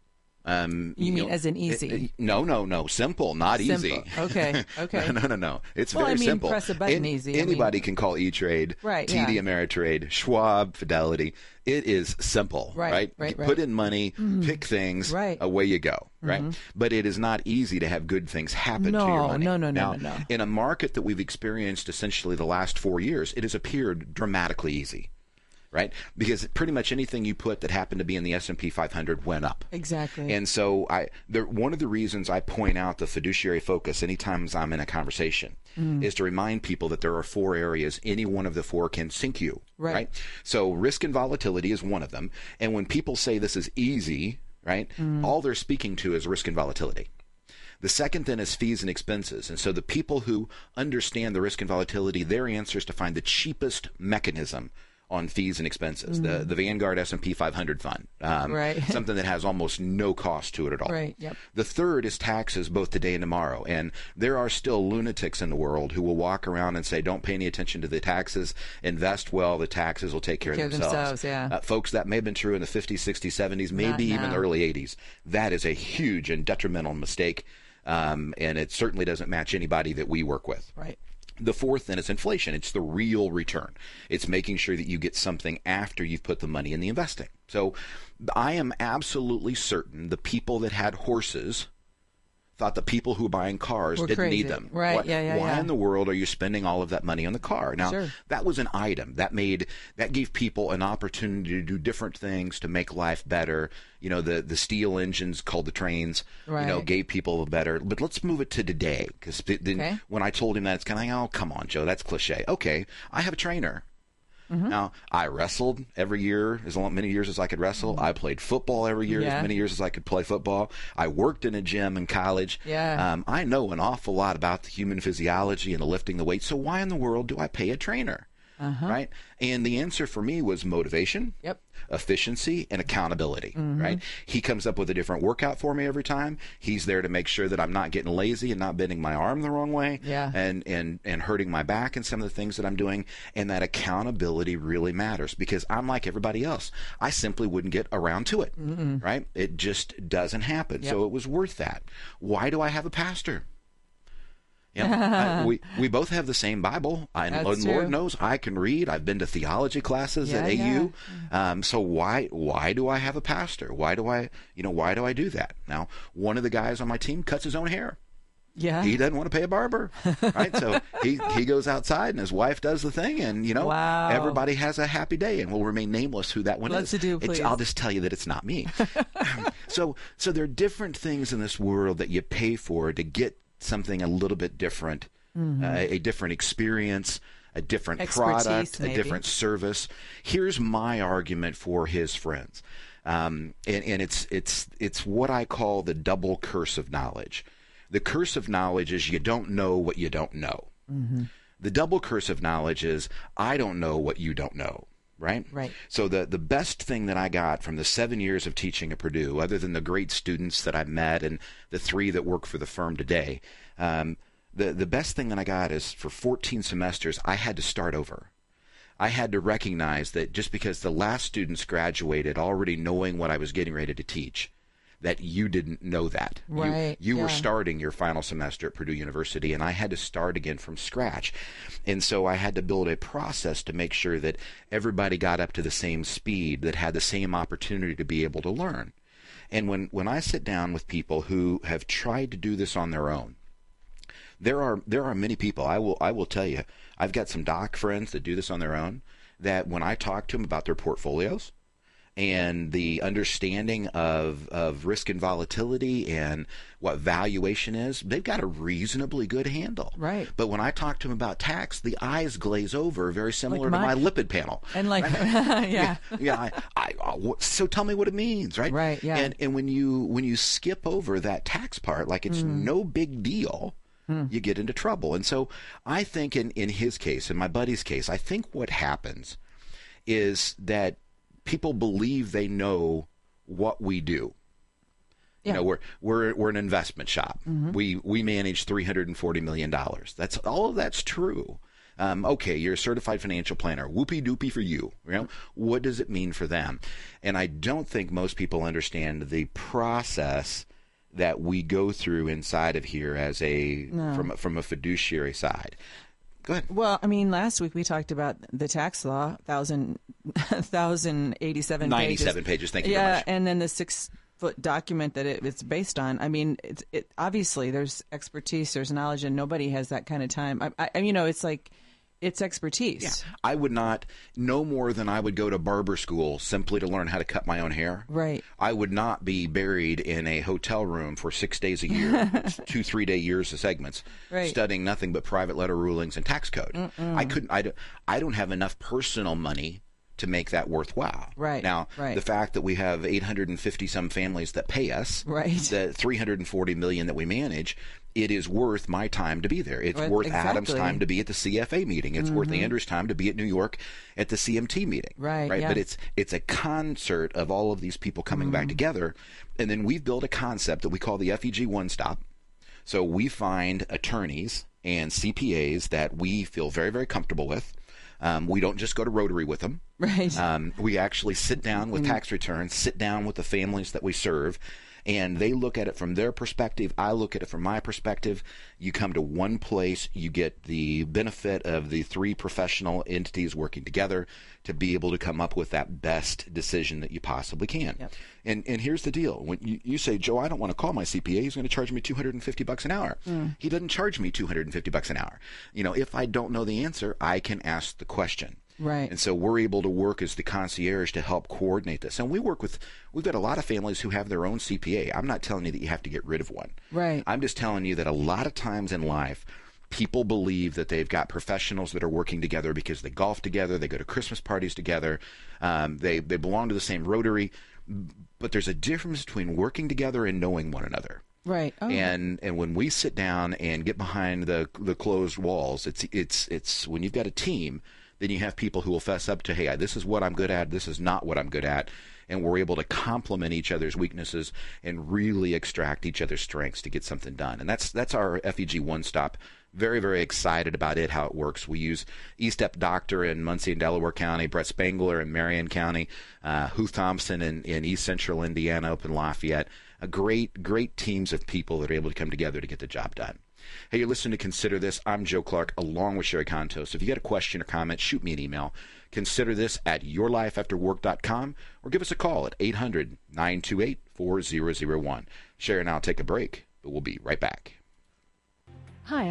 Um, you, you mean know, as in easy? It, it, no, no, no. Simple, not simple. easy. Okay, okay. no, no, no, no. It's well, very I mean, simple. Press a button An- easy. Anybody I mean, can call E-Trade, right, T D yeah. Ameritrade, Schwab, Fidelity. It is simple, right? Right. right, right. Put in money, mm-hmm. pick things, right. away you go. Right. Mm-hmm. But it is not easy to have good things happen no, to your money. No, no, no, now, no, no. In a market that we've experienced essentially the last four years, it has appeared dramatically easy. Right? Because pretty much anything you put that happened to be in the S and P five hundred went up. Exactly. And so I, there, one of the reasons I point out the fiduciary focus anytime I'm in a conversation mm. is to remind people that there are four areas. Any one of the four can sink you. Right. right? So risk and volatility is one of them. And when people say this is easy, right, mm. all they're speaking to is risk and volatility. The second then is fees and expenses. And so the people who understand the risk and volatility, their answer is to find the cheapest mechanism on fees and expenses, mm-hmm. the the Vanguard S and P five hundred fund, um, right. something that has almost no cost to it at all. Right. Yep. The third is taxes, both today and tomorrow. And there are still lunatics in the world who will walk around and say, "Don't pay any attention to the taxes. Invest well. The taxes will take care, care of themselves." themselves yeah. uh, folks, that may have been true in the fifties, sixties, seventies, maybe Not even now. the early eighties. That is a huge and detrimental mistake, um, and it certainly doesn't match anybody that we work with. Right. The fourth, then, is inflation. It's the real return. It's making sure that you get something after you've put the money in the investing. So I am absolutely certain the people that had horses thought the people who were buying cars We're didn't crazy. need them. Right, Why, yeah, yeah, why yeah. in the world are you spending all of that money on the car? Now, sure. that was an item. That made that gave people an opportunity to do different things to make life better. You know, the, the steel engines called the trains, right. you know, gave people a better. But let's move it to today. Because then okay. when I told him that, it's kind of like, oh, come on, Joe, that's cliche. Okay, I have a trainer. Mm-hmm. Now, I wrestled every year, as long, many years as I could wrestle. I played football every year, yeah. as many years as I could play football. I worked in a gym in college. Yeah. Um, I know an awful lot about the human physiology and the lifting the weight. So why in the world do I pay a trainer? Uh-huh. Right? And the answer for me was motivation, yep. efficiency, and accountability. Mm-hmm. Right? He comes up with a different workout for me every time. He's there to make sure that I'm not getting lazy and not bending my arm the wrong way yeah. and, and, and hurting my back and some of the things that I'm doing. And that accountability really matters because I'm like everybody else. I simply wouldn't get around to it. Mm-mm. Right? It just doesn't happen. Yep. So it was worth that. Why do I have a pastor? Yeah, I, we we both have the same Bible. I, and Lord true. knows I can read. I've been to theology classes yeah, at A U. Yeah. Um, so why why do I have a pastor? Why do I you know why do I do that? Now, one of the guys on my team cuts his own hair. Yeah, he doesn't want to pay a barber, right? So he he goes outside and his wife does the thing, and you know wow. everybody has a happy day, and will remain nameless who that one Let's is. do, please. It's, I'll just tell you that it's not me. so so there are different things in this world that you pay for to get something a little bit different. Mm-hmm. Uh, a different experience, a different Expertise, product, maybe. a different service. Here's my argument for his friends, um, and, and it's it's it's what I call the double curse of knowledge. The curse of knowledge is you don't know what you don't know. Mm-hmm. The double curse of knowledge is I don't know what you don't know. Right? Right. So the, the best thing that I got from the seven years of teaching at Purdue, other than the great students that I've met and the three that work for the firm today, um, the, the best thing that I got is for fourteen semesters, I had to start over. I had to recognize that just because the last students graduated already knowing what I was getting ready to teach, that you didn't know that. Right. You, you yeah. were starting your final semester at Purdue University, and I had to start again from scratch. And so I had to build a process to make sure that everybody got up to the same speed, that had the same opportunity to be able to learn. And when, when I sit down with people who have tried to do this on their own, there are there are many people, I will I will tell you, I've got some doc friends that do this on their own, that when I talk to them about their portfolios, and the understanding of, of risk and volatility and what valuation is, they've got a reasonably good handle. Right. But when I talk to them about tax, the eyes glaze over, very similar like my, to my lipid panel. And like, right? yeah. Yeah. yeah I, I, I, so tell me what it means, right? Right, yeah. And, and when you when you skip over that tax part, like it's mm. no big deal, mm. you get into trouble. And so I think in, in his case, in my buddy's case, I think what happens is that people believe they know what we do. Yeah. You know, we're we're we're an investment shop. Mm-hmm. We we manage three hundred forty million dollars. That's all of that's true. Um, okay, you're a certified financial planner. Whoopee doopie for you. You know, what does it mean for them? And I don't think most people understand the process that we go through inside of here as a no. from from a fiduciary side. Go ahead. Well, I mean, last week we talked about the tax law, one thousand, one thousand eighty-seven pages. ninety-seven pages, thank you yeah, very much. And then the six-foot document that it, it's based on. I mean, it's, it obviously there's expertise, there's knowledge, and nobody has that kind of time. I, I, you know, it's like, it's expertise. Yeah. I would not, no more than I would go to barber school simply to learn how to cut my own hair. Right. I would not be buried in a hotel room for six days a year, two, three-day years of segments, right. studying nothing but private letter rulings and tax code. Mm-mm. I couldn't. I don't, I don't have enough personal money to make that worthwhile. Right. Now, right. the fact that we have eight hundred fifty some families that pay us, right. the three hundred forty million that we manage, it is worth my time to be there. It's well, worth exactly. Adam's time to be at the C F A meeting. It's mm-hmm. worth Andrew's time to be at New York at the C M T meeting. Right. Right. Yeah. But it's it's a concert of all of these people coming mm-hmm. back together. And then we've built a concept that we call the F E G One Stop. So we find attorneys and C P As that we feel very, very comfortable with. Um, we don't just go to Rotary with them. Right. Um, we actually sit down with mm-hmm. tax returns, sit down with the families that we serve, and they look at it from their perspective. I look at it from my perspective. You come to one place, you get the benefit of the three professional entities working together to be able to come up with that best decision that you possibly can. Yep. And and here's the deal. When you, you say, Joe, I don't want to call my C P A, he's going to charge me two hundred fifty bucks an hour. Mm. He doesn't charge me two hundred fifty bucks an hour. You know, if I don't know the answer, I can ask the question. Right. And so we're able to work as the concierge to help coordinate this. And we work with, we've got a lot of families who have their own C P A. I'm not telling you that you have to get rid of one. Right. I'm just telling you that a lot of times in life, people believe that they've got professionals that are working together because they golf together, they go to Christmas parties together, um, they, they belong to the same Rotary. But there's a difference between working together and knowing one another. Right. Oh. And and when we sit down and get behind the the closed walls, it's it's it's when you've got a team, then you have people who will fess up to, hey, this is what I'm good at, this is not what I'm good at, and we're able to complement each other's weaknesses and really extract each other's strengths to get something done. And that's that's our F E G One Stop. Very, very excited about it, how it works. We use E-Step Doctor in Muncie and Delaware County, Brett Spangler in Marion County, uh, Huth Thompson in, in East Central Indiana up in Lafayette. A great, great teams of people that are able to come together to get the job done. Hey, you're listening to Consider This. I'm Joe Clark, along with Sherry Contos. If you got a question or comment, shoot me an email. Consider this at your life after work dot com or give us a call at eight hundred, nine two eight, four zero zero one. Sherry and I'll take a break, but we'll be right back. Hi,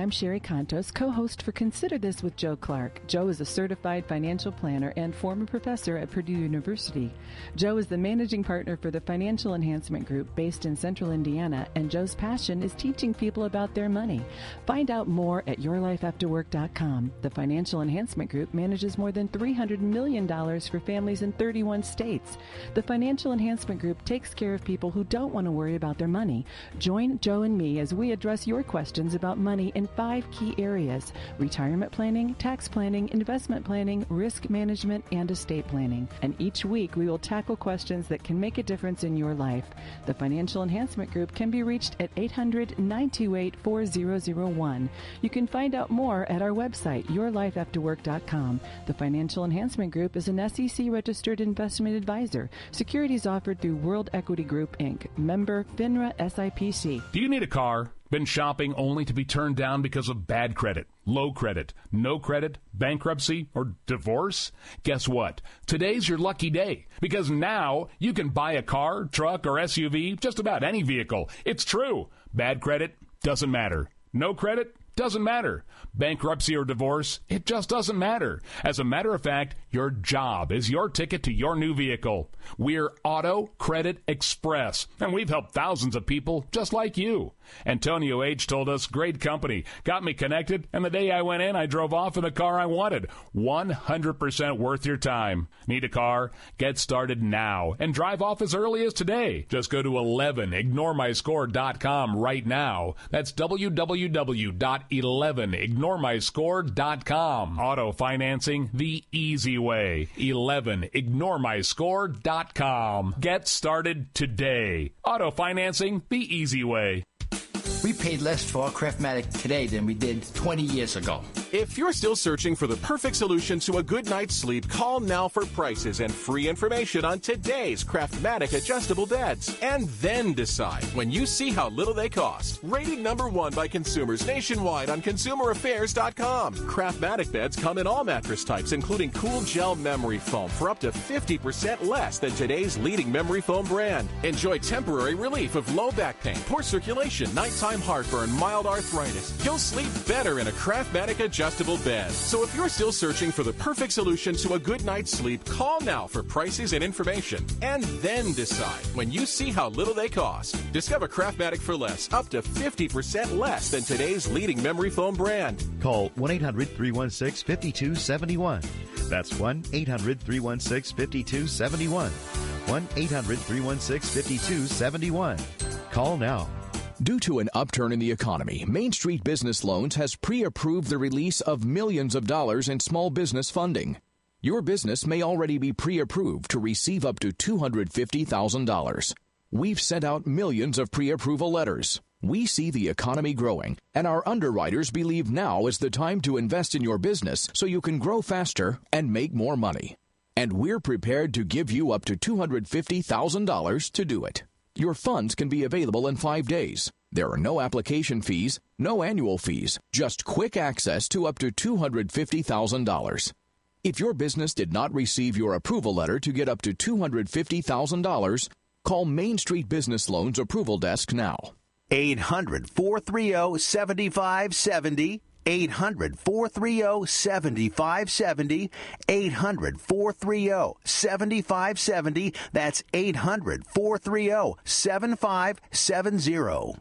I'm Sherry Contos, co-host for Consider This with Joe Clark. Joe is a certified financial planner and former professor at Purdue University. Joe is the managing partner for the Financial Enhancement Group based in Central Indiana, and Joe's passion is teaching people about their money. Find out more at your life after work dot com. The Financial Enhancement Group manages more than three hundred million dollars for families in thirty-one states. The Financial Enhancement Group takes care of people who don't want to worry about their money. Join Joe and me as we address your questions about money in five key areas: retirement planning, tax planning, investment planning, risk management, and estate planning. And each week we will tackle questions that can make a difference in your life. The Financial Enhancement Group can be reached at eight hundred, nine two eight, four zero zero one. You can find out more at our website, your life after work dot com. The Financial Enhancement Group is an S E C registered investment advisor. Securities offered through World Equity Group, Incorporated. Member FINRA S I P C. Do you need a car? Been shopping only to be turned down because of bad credit, low credit, no credit, bankruptcy, or divorce? Guess what? Today's your lucky day, because now you can buy a car, truck, or S U V, just about any vehicle. It's true. Bad credit doesn't matter. No credit doesn't matter. Bankruptcy or divorce, it just doesn't matter. As a matter of fact, your job is your ticket to your new vehicle. We're Auto Credit Express, and we've helped thousands of people just like you. Antonio H. told us, great company, got me connected, and the day I went in, I drove off in the car I wanted. one hundred percent worth your time. Need a car? Get started now and drive off as early as today. Just go to eleven ignore my score dot com right now. That's w w w dot eleven ignore my score dot com. Auto financing the easy way. eleven ignore my score dot com. Get started today. Auto financing the easy way. We paid less for our Craftmatic today than we did twenty years ago. If you're still searching for the perfect solution to a good night's sleep, call now for prices and free information on today's Craftmatic adjustable beds. And then decide when you see how little they cost. Rated number one by consumers nationwide on consumer affairs dot com. Craftmatic beds come in all mattress types, including cool gel memory foam for up to fifty percent less than today's leading memory foam brand. Enjoy temporary relief of low back pain, poor circulation, nighttime heartburn, mild arthritis. You'll sleep better in a Craftmatic adjustable bed. So if you're still searching for the perfect solution to a good night's sleep, call now for prices and information. And then decide when you see how little they cost. Discover Craftmatic for less, up to fifty percent less than today's leading memory foam brand. Call one eight hundred, three one six, five two seven one. That's one eight hundred, three one six, five two seven one. one eight hundred, three one six, five two seven one. Call now. Due to an upturn in the economy, Main Street Business Loans has pre-approved the release of millions of dollars in small business funding. Your business may already be pre-approved to receive up to two hundred fifty thousand dollars. We've sent out millions of pre-approval letters. We see the economy growing, and our underwriters believe now is the time to invest in your business so you can grow faster and make more money. And we're prepared to give you up to two hundred fifty thousand dollars to do it. Your funds can be available in five days. There are no application fees, no annual fees, just quick access to up to two hundred fifty thousand dollars. If your business did not receive your approval letter to get up to two hundred fifty thousand dollars, call Main Street Business Loans Approval Desk now. eight hundred, four three zero, seven five seven zero. eight hundred, four three zero, seven five seven zero. eight hundred, four three zero, seven five seven zero. That's eight hundred, four three zero, seven five seven zero.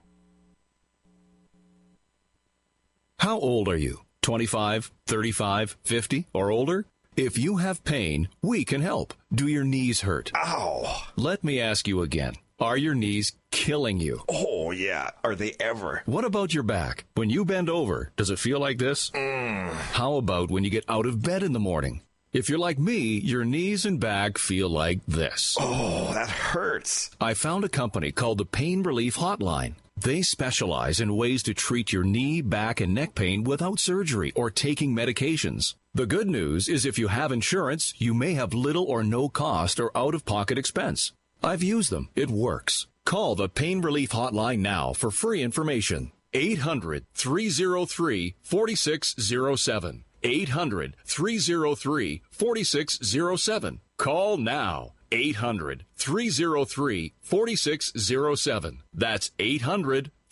How old are you? twenty-five, thirty-five, fifty, or older? If you have pain, we can help. Do your knees hurt? Ow! Let me ask you again. Are your knees killing you? Oh, yeah. Are they ever? What about your back? When you bend over, does it feel like this? Mm. How about when you get out of bed in the morning? If you're like me, your knees and back feel like this. Oh, that hurts. I found a company called the Pain Relief Hotline. They specialize in ways to treat your knee, back, and neck pain without surgery or taking medications. The good news is if you have insurance, you may have little or no cost or out-of-pocket expense. I've used them. It works. Call the Pain Relief Hotline now for free information. eight hundred, three oh three, four six oh seven. eight hundred, three oh three, four six oh seven. Call now. eight hundred, three oh three, four six oh seven. That's eight hundred,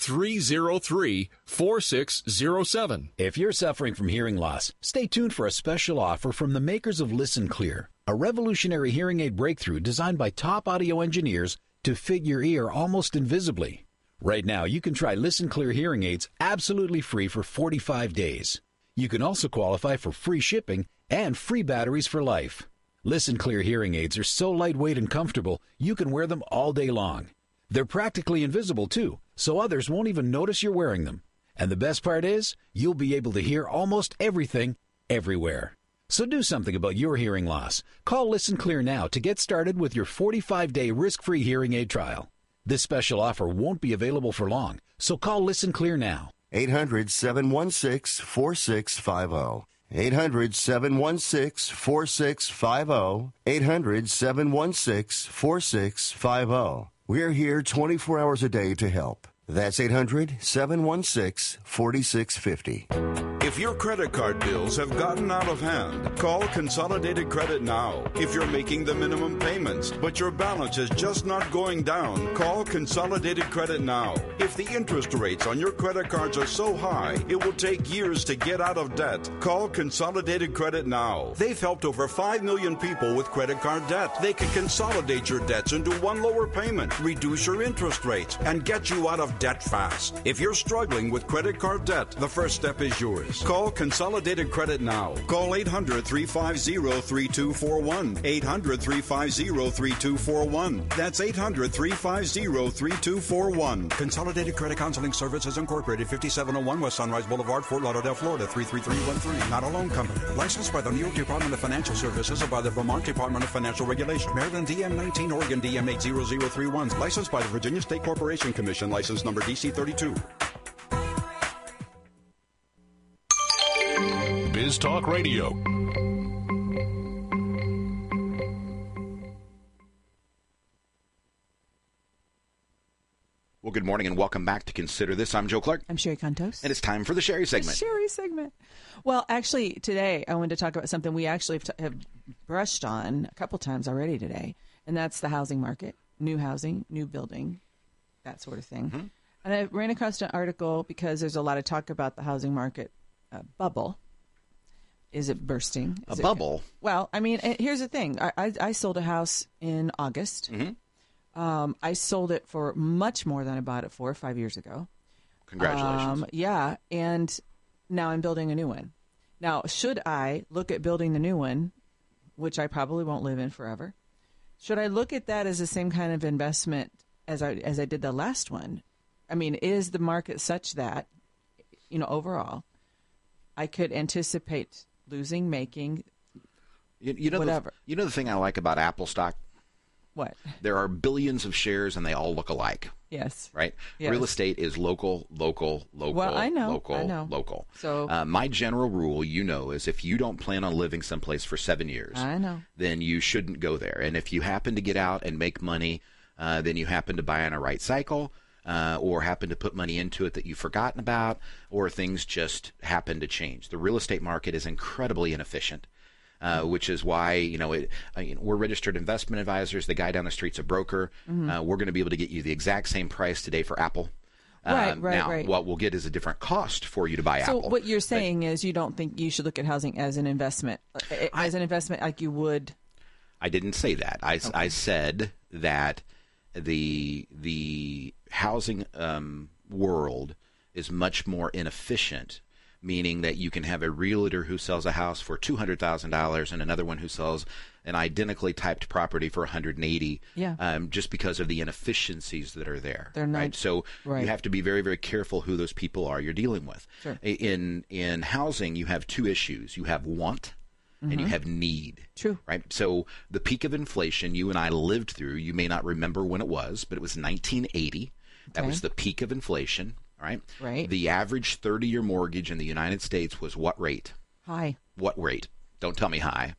three oh three, four six oh seven. If you're suffering from hearing loss, stay tuned for a special offer from the makers of Listen Clear, a revolutionary hearing aid breakthrough designed by top audio engineers to fit your ear almost invisibly. Right now, you can try Listen Clear hearing aids absolutely free for forty-five days. You can also qualify for free shipping and free batteries for life. Listen Clear hearing aids are so lightweight and comfortable, you can wear them all day long. They're practically invisible, too, so others won't even notice you're wearing them. And the best part is, you'll be able to hear almost everything, everywhere. So do something about your hearing loss. Call Listen Clear now to get started with your forty-five day risk-free hearing aid trial. This special offer won't be available for long, so call Listen Clear now. eight hundred, seven one six, four six five zero. eight hundred, seven one six, four six five zero. eight hundred, seven one six, four six five zero. We're here twenty-four hours a day to help. That's eight hundred, seven one six, four six five zero. If your credit card bills have gotten out of hand, call Consolidated Credit now. If you're making the minimum payments, but your balance is just not going down, call Consolidated Credit now. If the interest rates on your credit cards are so high, it will take years to get out of debt, call Consolidated Credit now. They've helped over five million people with credit card debt. They can consolidate your debts into one lower payment, reduce your interest rates, and get you out of debt fast. If you're struggling with credit card debt, the first step is yours. Call Consolidated Credit now. Call eight hundred, three five zero, three two four one. eight hundred, three five zero, three two four one. That's eight hundred, three five zero, three two four one. Consolidated Credit Counseling Services Incorporated, fifty-seven oh one West Sunrise Boulevard, Fort Lauderdale, Florida, three three three one three. Not a loan company. Licensed by the New York Department of Financial Services and by the Vermont Department of Financial Regulation. Maryland D M nineteen, Oregon D M eight zero zero three one. Licensed by the Virginia State Corporation Commission. License number D C thirty-two. Biz Talk Radio. Well, good morning and welcome back to Consider This. I'm Joe Clark. I'm Sherry Contos. And it's time for the Sherry segment. The Sherry segment. Well, actually, today I wanted to talk about something we actually have, t- have brushed on a couple times already today, and that's the housing market, new housing, new building, that sort of thing. Mm-hmm. And I ran across an article because there's a lot of talk about the housing market uh, bubble. Is it bursting? Is a it, bubble? Well, I mean, here's the thing. I, I, I sold a house in August. Mm-hmm. Um, I sold it for much more than I bought it for five years ago. Congratulations. Um, yeah, and now I'm building a new one. Now, should I look at building the new one, which I probably won't live in forever, should I look at that as the same kind of investment as I as I did the last one? I mean, is the market such that, you know, overall, I could anticipate losing, making, you, you know whatever. The, you know the thing I like about Apple stock? What? There are billions of shares and they all look alike. Yes. Right? Yes. Real estate is local, local, local, well, I know, local, I know. local. So uh, my general rule, you know, is if you don't plan on living someplace for seven years, I know. then you shouldn't go there. And if you happen to get out and make money, uh, then you happen to buy on a right cycle. Uh, or happen to put money into it that you've forgotten about, or things just happen to change. The real estate market is incredibly inefficient, uh, which is why, you know, it, I mean, we're registered investment advisors. The guy down the street's a broker. Mm-hmm. Uh, we're going to be able to get you the exact same price today for Apple. Right, um, right, now, right. what we'll get is a different cost for you to buy so Apple. So what you're saying but, is you don't think you should look at housing as an investment, as I, an investment like you would? I didn't say that. I, okay. I said that the the housing um, world is much more inefficient, meaning that you can have a realtor who sells a house for two hundred thousand dollars and another one who sells an identically typed property for one hundred eighty thousand dollars, yeah. um, just because of the inefficiencies that are there. They're not, right? So right. you have to be very, very careful who those people are you're dealing with. Sure. In, in housing, you have two issues. You have want, and you have need. True. Right? So the peak of inflation you and I lived through, you may not remember when it was, but it was nineteen eighty. That okay. was the peak of inflation. Right? Right. The average thirty-year mortgage in the United States was what rate? High. What rate? Don't tell me high.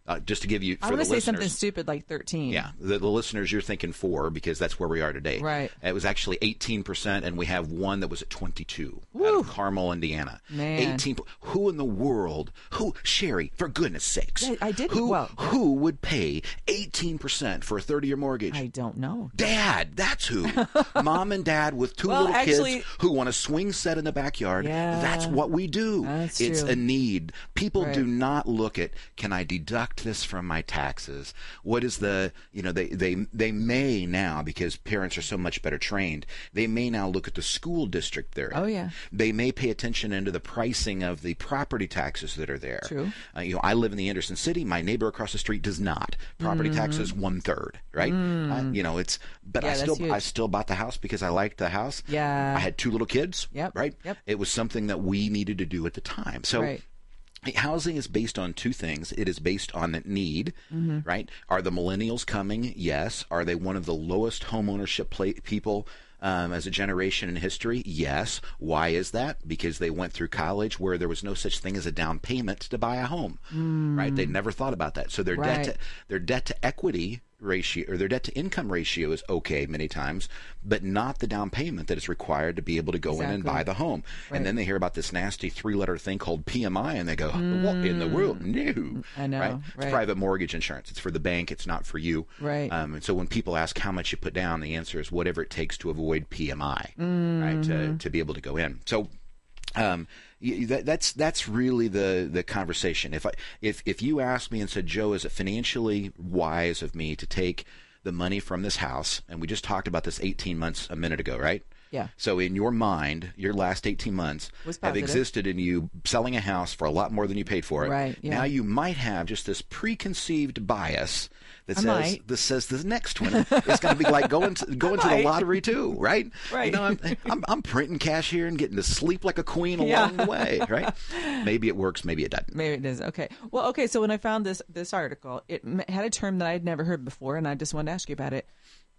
Uh, just to give you, for I'm the going to say listeners, something stupid like thirteen. Yeah, the, the listeners, you're thinking four because that's where we are today. Right. It was actually eighteen percent, and we have one that was at twenty-two Woo. out of Carmel, Indiana. Man. eighteen. Who in the world? Who, Sherry? For goodness sakes, Yeah, I did. Who Well, who would pay eighteen percent for a thirty-year mortgage? I don't know. Dad, that's who. Mom and Dad with two Well, little actually- kids who want a swing set in the backyard. Yeah. That's what we do. That's it's true. a need. People Right. do not look at, can I deduct this from my taxes? What is the, you know, they, they, they may now, because parents are so much better trained, they may now look at the school district they're in. Oh, yeah. They may pay attention into the pricing of the property taxes that are there. True. Uh, you know, I live in the Anderson City. My neighbor across the street does not. Property Mm. taxes one third, right? Mm. Uh, you know, it's. But Yeah, I that's still, huge. I still bought the house because I liked the house. Yeah. I had two little kids. Yep. Right. Yep. It was something that we needed to do at the time. So. Right. Housing is based on two things. It is based on the need, Mm-hmm. right? Are the millennials coming? Yes. Are they one of the lowest home ownership pla- people um, as a generation in history? Yes. Why is that? Because they went through college where there was no such thing as a down payment to buy a home, Mm. right? They never thought about that. So their Right. debt to, their debt to equity ratio or their debt to income ratio is okay many times, but not the down payment that is required to be able to go in and Exactly. buy the home. Right. And then they hear about this nasty three-letter thing called P M I, and they go, "What in the world? No." I know, Right? It's right. private mortgage insurance. It's for the bank. It's not for you. Right. Um, and so when people ask how much you put down, the answer is whatever it takes to avoid P M I, Mm-hmm. right? To to be able to go in. So. Um, y- that, that's that's really the, the conversation. If I if if you asked me and said, Joe, is it financially wise of me to take the money from this house? And we just talked about this eighteen months a minute ago, right? Yeah. So in your mind, your last eighteen months Was have positive. existed in you selling a house for a lot more than you paid for it. Right, yeah. Now you might have just this preconceived bias that I says might. that says the next one is going to be like going to going to the might. lottery too, right? Right. You know, I'm, I'm I'm printing cash here and getting to sleep like a queen Yeah. along the way, right? Maybe it works, maybe it doesn't. Maybe it is. Okay. Well, okay. So when I found this this article, it m- had a term that I'd never heard before, and I just wanted to ask you about it.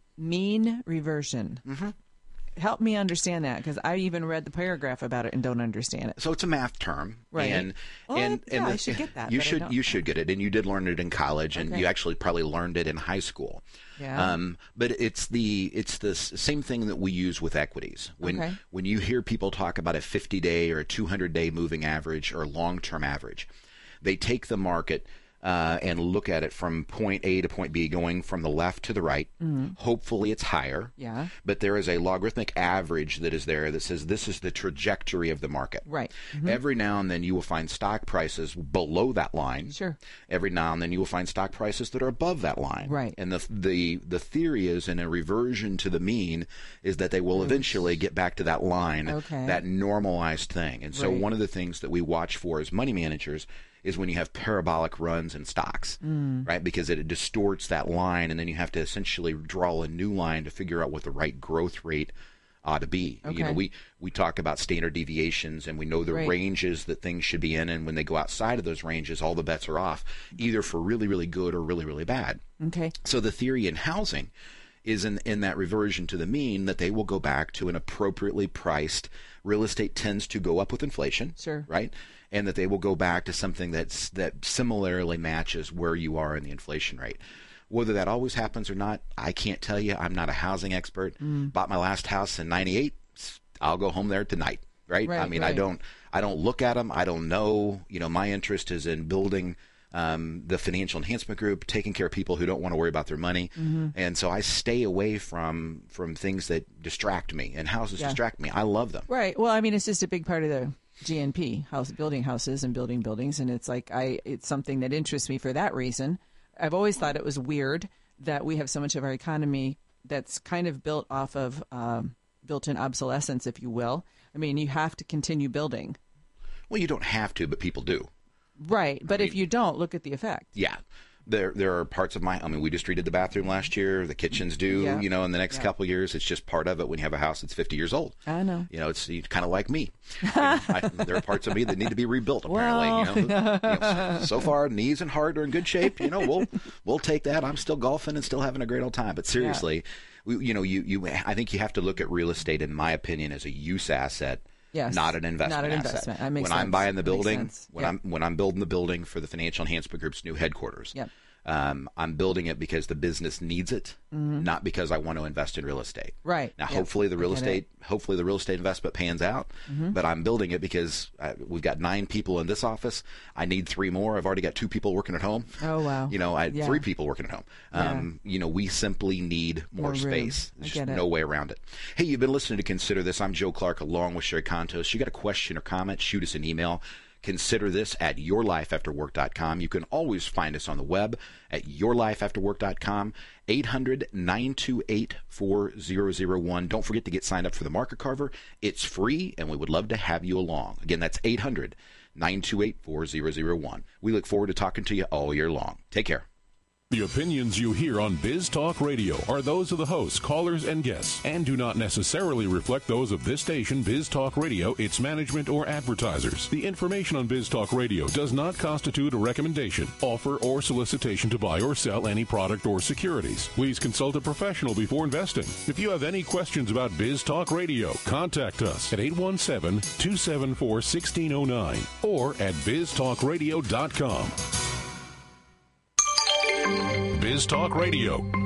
Mean reversion. Mm-hmm. Help me understand that, because I even read the paragraph about it and don't understand it. So it's a math term, Right. And Well, and yeah, and I the- should get that, You but I should don't. you should get it, and you did learn it in college, and Okay. you actually probably learned it in high school. Yeah. Um, but it's the it's the s- same thing that we use with equities. When Okay. when you hear people talk about a fifty day or a two hundred day moving average or long term average, they take the market. Uh, and look at it from point A to point B, going from the left to the right. Mhm. Hopefully it's higher. Yeah. But there is a logarithmic average that is there that says this is the trajectory of the market. Right. Mhm. Every now and then you will find stock prices below that line. Sure. Every now and then you will find stock prices that are above that line. Right. And the the the theory is, in a reversion to the mean, is that they will eventually get back to that line, Okay. that normalized thing. And so Right. one of the things that we watch for as money managers is when you have parabolic runs in stocks, Mm. right? Because it distorts that line, and then you have to essentially draw a new line to figure out what the right growth rate ought to be. You know, Okay. we, we talk about standard deviations, and we know the Right. ranges that things should be in, and when they go outside of those ranges, all the bets are off, either for really, really good or really, really bad. Okay. So the theory in housing is in, in that reversion to the mean that they will go back to an appropriately priced. Real estate tends to go up with inflation, Sure. right? And that they will go back to something that's that similarly matches where you are in the inflation rate. Whether that always happens or not, I can't tell you. I'm not a housing expert. Mm. Bought my last house in ninety-eight. I'll go home there tonight, right? Right, I mean, I right. don't I don't look at them. I don't know. You know, my interest is in building um, the financial enhancement group, taking care of people who don't want to worry about their money. Mhm. And so I stay away from from things that distract me, and houses Yeah. distract me. I love them. Right. Well, I mean, it's just a big part of the G N P, house building houses and building buildings, and it's like I it's something that interests me for that reason. I've always thought it was weird that we have so much of our economy that's kind of built off of um, built-in obsolescence, if you will. I mean, you have to continue building. Well, you don't have to, but people do. Right. But if you don't, look at the effect. Yeah. There there are parts of my, I mean, we just redid the bathroom last year. The kitchens do, Yeah. you know, in the next Yeah. couple of years. It's just part of it when you have a house that's fifty years old. I know. You know, it's kind of like me. You know, I, there are parts of me that need to be rebuilt, apparently. Well. You know? You know, so far, knees and heart are in good shape. You know, we'll we'll take that. I'm still golfing and still having a great old time. But seriously, we, you know, you, you I think you have to look at real estate, in my opinion, as a use asset Yes. not an investment Not an asset. investment. That makes when sense. I'm buying the Makes building, sense. when Yep. I'm when I'm building the building for the Financial Enhancement Group's new headquarters, Yep. um, I'm building it because the business needs it, Mhm. not because I want to invest in real estate. Right. Now, Yep. hopefully the real I get estate, hopefully the real estate investment pans out. Mhm. But I'm building it because I, we've got nine people in this office. I need three more. I've already got two people working at home. Oh, wow. You know, I had Yeah. three people working at home. Um, You know, we simply need more, More room. space. I There's get just it. no way around it. Hey, you've been listening to Consider This. I'm Joe Clark along with Sherry Contos. You got a question or comment, shoot us an email. Consider this at your life after work dot com. You can always find us on the web at your life after work dot com. eight hundred, nine two eight, four zero zero one. Don't forget to get signed up for the Market Carver. It's free, and we would love to have you along. Again, that's eight hundred, nine two eight, four zero zero one. We look forward to talking to you all year long. Take care. The opinions you hear on Biz Talk Radio are those of the hosts, callers, and guests, and do not necessarily reflect those of this station, Biz Talk Radio, its management, or advertisers. The information on Biz Talk Radio does not constitute a recommendation, offer, or solicitation to buy or sell any product or securities. Please consult a professional before investing. If you have any questions about Biz Talk Radio, contact us at eight one seven, two seven four, one six zero nine or at biz talk radio dot com. Biz Talk Radio,